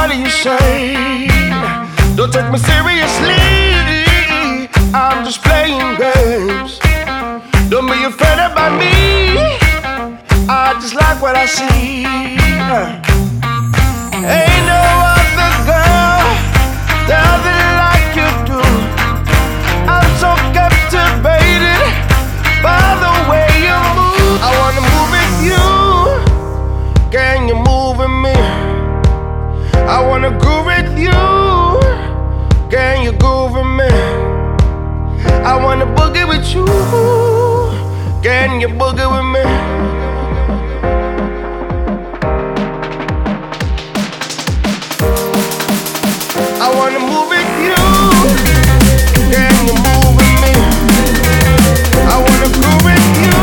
what do you say? Don't take me seriously, I'm just playing games. Don't be offended by me, I just like what I see. Ain't no other girl does it like you do. I'm so captivated by the way you move. I wanna move with you, can you move with me? I wanna groove with you, can you groove with me? I wanna boogie with you, can you boogie with me? I wanna move with you, can you move with me? I wanna groove with you,